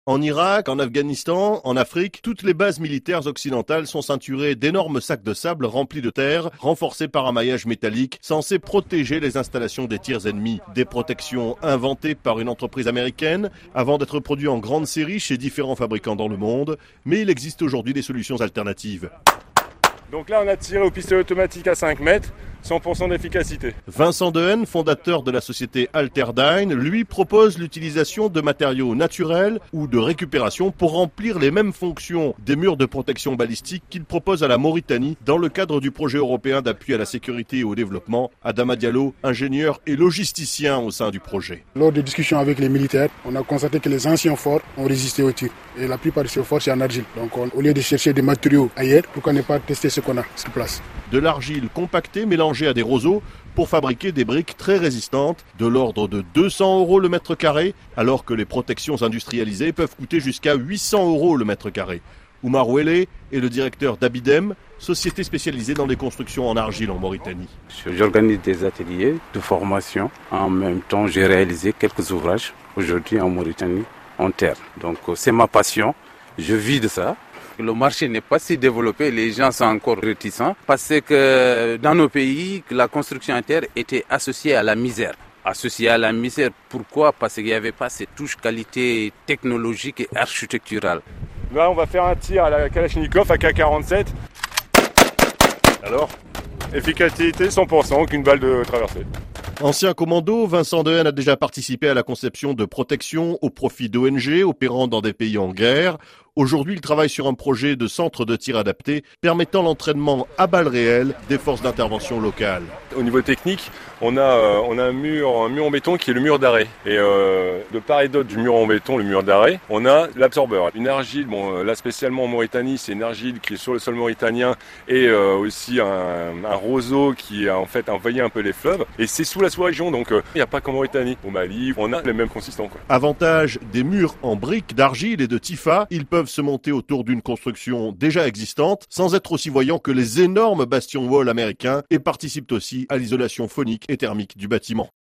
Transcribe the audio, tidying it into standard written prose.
En Irak, en Afghanistan, en Afrique, toutes les bases militaires occidentales sont ceinturées d'énormes sacs de sable remplis de terre, renforcés par un maillage métallique censé protéger les installations des tirs ennemis. Des protections inventées par une entreprise américaine avant d'être produites en grande série chez différents fabricants dans le monde, mais il existe aujourd'hui des solutions alternatives. Donc là, on a tiré au pistolet automatique à 5 mètres, 100% d'efficacité. Vincent Dehaene, fondateur de la société Alterdyne, lui propose l'utilisation de matériaux naturels ou de récupération pour remplir les mêmes fonctions des murs de protection balistique qu'il propose à la Mauritanie dans le cadre du projet européen d'appui à la sécurité et au développement. Adama Diallo, ingénieur et logisticien au sein du projet. Lors des discussions avec les militaires, on a constaté que les anciens forts ont résisté au tir. Et la plupart de ces forts, c'est en argile. Donc au lieu de chercher des matériaux ailleurs, pourquoi ne pas tester ce qu'on a sur place? De l'argile compactée mélangée à des roseaux pour fabriquer des briques très résistantes, de l'ordre de 200 € le mètre carré, alors que les protections industrialisées peuvent coûter jusqu'à 800 € le mètre carré. Oumar Ouelé est le directeur d'Abidem, société spécialisée dans les constructions en argile en Mauritanie. J'organise des ateliers de formation. En même temps, j'ai réalisé quelques ouvrages aujourd'hui en Mauritanie en terre. Donc c'est ma passion, je vis de ça. Le marché n'est pas si développé, les gens sont encore réticents parce que dans nos pays, la construction en terre était associée à la misère. Associée à la misère, pourquoi? Parce qu'il n'y avait pas cette touche qualité technologique et architecturale. Là, on va faire un tir à la Kalachnikov à K47. Alors, efficacité 100%, aucune balle de traversée. Ancien commando, Vincent Dehaene a déjà participé à la conception de protections au profit d'ONG opérant dans des pays en guerre. Aujourd'hui, il travaille sur un projet de centre de tir adapté permettant l'entraînement à balles réelles des forces d'intervention locales. Au niveau technique, on a un mur en béton qui est le mur d'arrêt. Et de part et d'autre du mur en béton, le mur d'arrêt, on a l'absorbeur. Une argile, là spécialement en Mauritanie, c'est une argile qui est sur le sol mauritanien et aussi un roseau qui a en fait envahi un peu les fleuves. Et c'est sous la sous-région, donc il n'y a pas qu'en Mauritanie. Au Mali, on a les mêmes consistants. Avantage des murs en briques d'argile et de tifa, ils peuvent se monter autour d'une construction déjà existante sans être aussi voyants que les énormes bastions wall américains et participent aussi à l'isolation phonique et thermique du bâtiment.